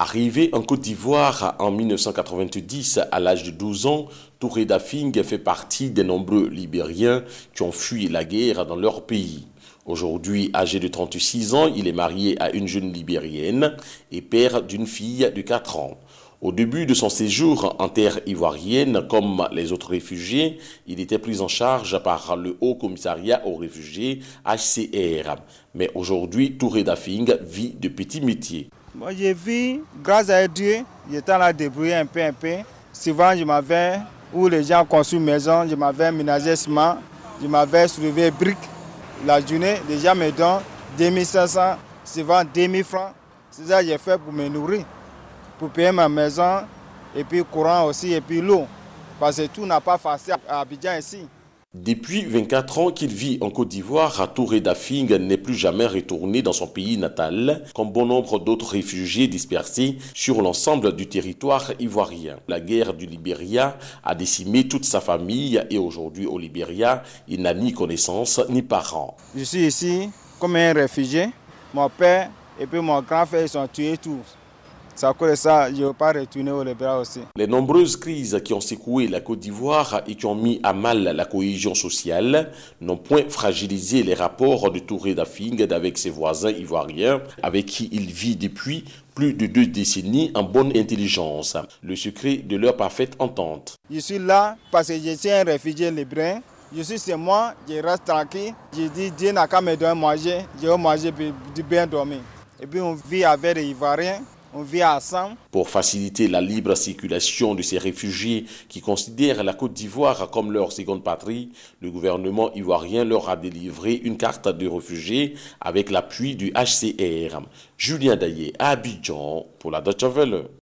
Arrivé en Côte d'Ivoire en 1990 à l'âge de 12 ans, Touré Dafing fait partie des nombreux Libériens qui ont fui la guerre dans leur pays. Aujourd'hui, âgé de 36 ans, il est marié à une jeune Libérienne et père d'une fille de 4 ans. Au début de son séjour en terre ivoirienne, comme les autres réfugiés, il était pris en charge par le Haut Commissariat aux réfugiés HCR. Mais aujourd'hui, Touré Dafing vit de petits métiers. Moi, je vis, grâce à Dieu, j'étais là débrouiller un peu. Souvent, je m'avais, où les gens construisent maison, je m'avais ménagé ciment, je m'avais soulevé briques. La journée, les gens me donnent 2500, souvent 2000 francs. C'est ça que j'ai fait pour me nourrir, pour payer ma maison, et puis courant aussi, et puis l'eau. Parce que tout n'a pas facile à Abidjan ici. Depuis 24 ans qu'il vit en Côte d'Ivoire, Touré Dafing n'est plus jamais retourné dans son pays natal, comme bon nombre d'autres réfugiés dispersés sur l'ensemble du territoire ivoirien. La guerre du Libéria a décimé toute sa famille et aujourd'hui au Libéria, il n'a ni connaissance ni parents. Je suis ici comme un réfugié. Mon père et puis mon grand frère sont tués tous. C'est à cause de ça, je ne veux pas retourner au Libéria aussi. Les nombreuses crises qui ont secoué la Côte d'Ivoire et qui ont mis à mal la cohésion sociale n'ont point fragilisé les rapports de Touré Dafing avec ses voisins ivoiriens avec qui il vit depuis plus de 2 décennies en bonne intelligence. Le secret de leur parfaite entente. Je suis là parce que je suis un réfugié libérien. Je suis chez moi, je reste tranquille. Je dis, Dieu n'a qu'à me donner à manger, je vais manger du bien dormir. Et puis on vit avec les Ivoiriens. On vit ensemble. Pour faciliter la libre circulation de ces réfugiés qui considèrent la Côte d'Ivoire comme leur seconde patrie, le gouvernement ivoirien leur a délivré une carte de réfugiés avec l'appui du HCR. Julien Daillé à Abidjan pour la Deutsche Welle.